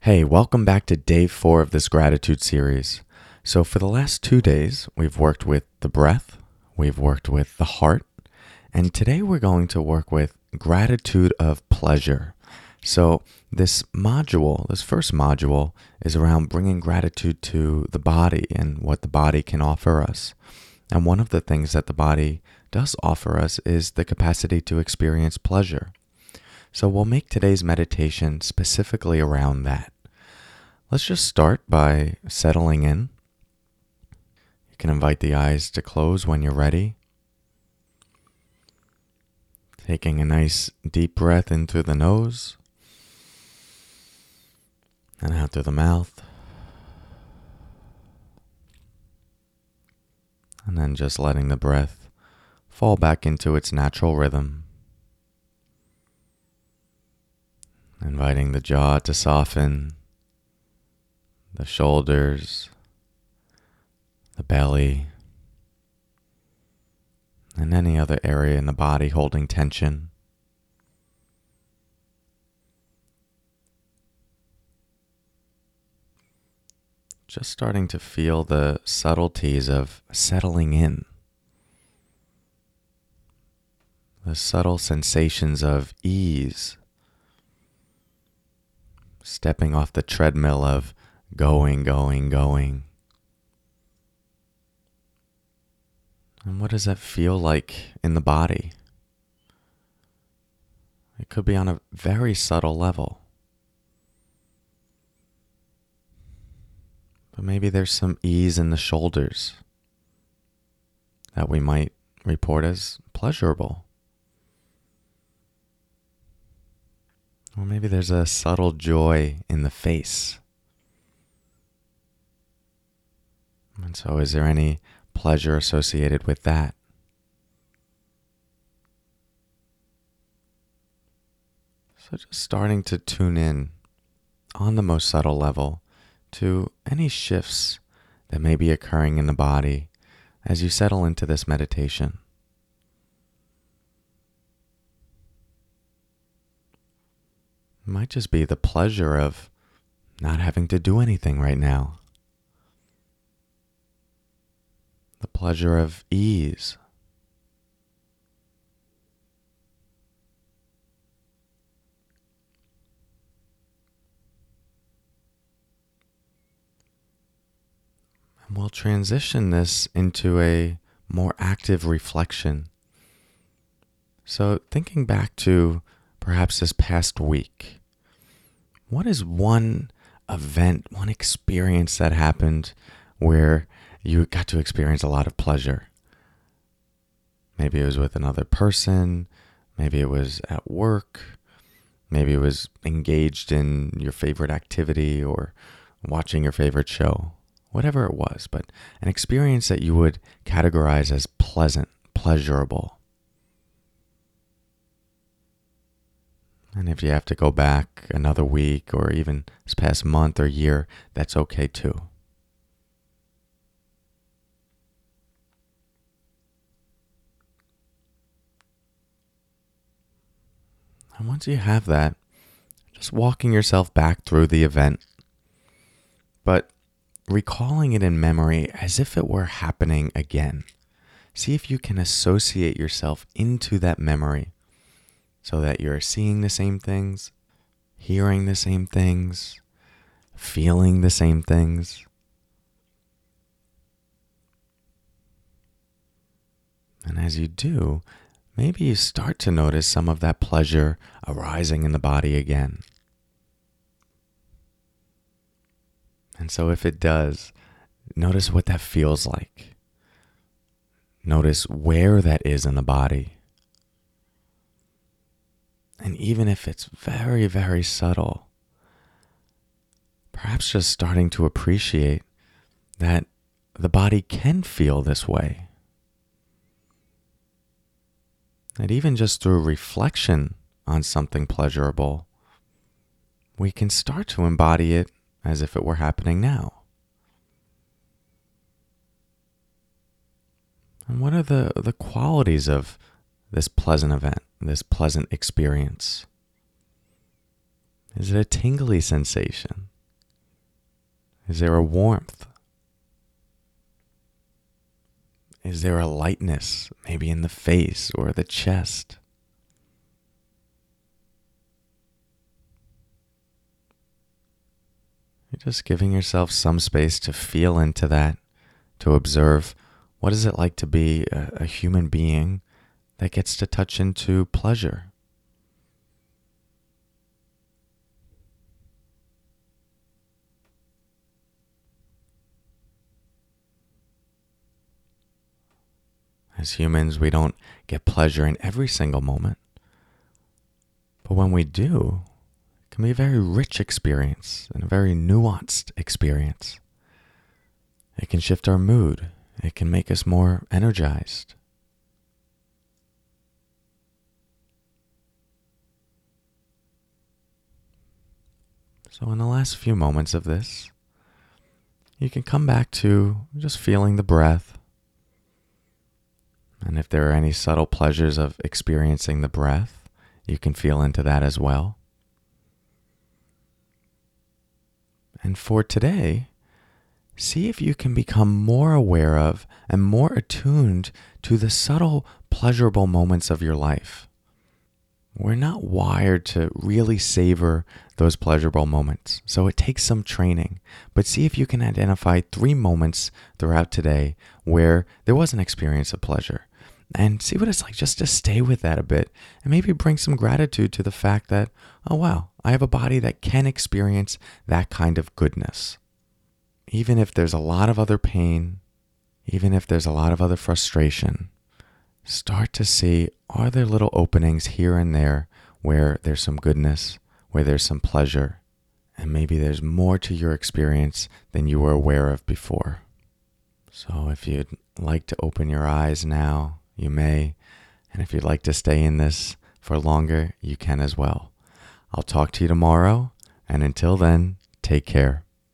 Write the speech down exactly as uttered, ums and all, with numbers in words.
Hey, welcome back to day four of this gratitude series. So, for the last two days, we've worked with the breath, we've worked with the heart, and today we're going to work with gratitude of pleasure. So, this module, this first module, is around bringing gratitude to the body and what the body can offer us. And one of the things that the body does offer us is the capacity to experience pleasure. So, we'll make today's meditation specifically around that. Let's just start by settling in. You can invite the eyes to close when you're ready. Taking a nice deep breath in through the nose and out through the mouth. And then just letting the breath fall back into its natural rhythm. Inviting the jaw to soften. The shoulders, the belly, and any other area in the body holding tension. Just starting to feel the subtleties of settling in. The subtle sensations of ease. Stepping off the treadmill of going, going, going. And what does that feel like in the body? It could be on a very subtle level. But maybe there's some ease in the shoulders that we might report as pleasurable. Or maybe there's a subtle joy in the face. And so is there any pleasure associated with that? So just starting to tune in on the most subtle level to any shifts that may be occurring in the body as you settle into this meditation. It might just be the pleasure of not having to do anything right now. The pleasure of ease. And we'll transition this into a more active reflection. So thinking back to perhaps this past week, what is one event, one experience that happened where you got to experience a lot of pleasure? Maybe it was with another person, maybe it was at work, maybe it was engaged in your favorite activity or watching your favorite show, whatever it was, but an experience that you would categorize as pleasant, pleasurable. And if you have to go back another week or even this past month or year, that's okay too. And once you have that, just walking yourself back through the event, but recalling it in memory as if it were happening again. See if you can associate yourself into that memory so that you're seeing the same things, hearing the same things, feeling the same things. And as you do, maybe you start to notice some of that pleasure arising in the body again. And so if it does, notice what that feels like. Notice where that is in the body. And even if it's very, very subtle, perhaps just starting to appreciate that the body can feel this way. That even just through reflection on something pleasurable, we can start to embody it as if it were happening now. And what are the, the qualities of this pleasant event, this pleasant experience? Is it a tingly sensation? Is there a warmth? Is there a lightness, maybe in the face or the chest? You're just giving yourself some space to feel into that, to observe what is it like to be a, a human being that gets to touch into pleasure. As humans, we don't get pleasure in every single moment. But when we do, it can be a very rich experience and a very nuanced experience. It can shift our mood. It can make us more energized. So in the last few moments of this, you can come back to just feeling the breath. And if there are any subtle pleasures of experiencing the breath, you can feel into that as well. And for today, see if you can become more aware of and more attuned to the subtle, pleasurable moments of your life. We're not wired to really savor those pleasurable moments, so it takes some training. But see if you can identify three moments throughout today where there was an experience of pleasure. And see what it's like just to stay with that a bit and maybe bring some gratitude to the fact that, oh wow, I have a body that can experience that kind of goodness. Even if there's a lot of other pain, even if there's a lot of other frustration, start to see, are there little openings here and there where there's some goodness, where there's some pleasure, and maybe there's more to your experience than you were aware of before. So if you'd like to open your eyes now, you may, and if you'd like to stay in this for longer, you can as well. I'll talk to you tomorrow, and until then, take care.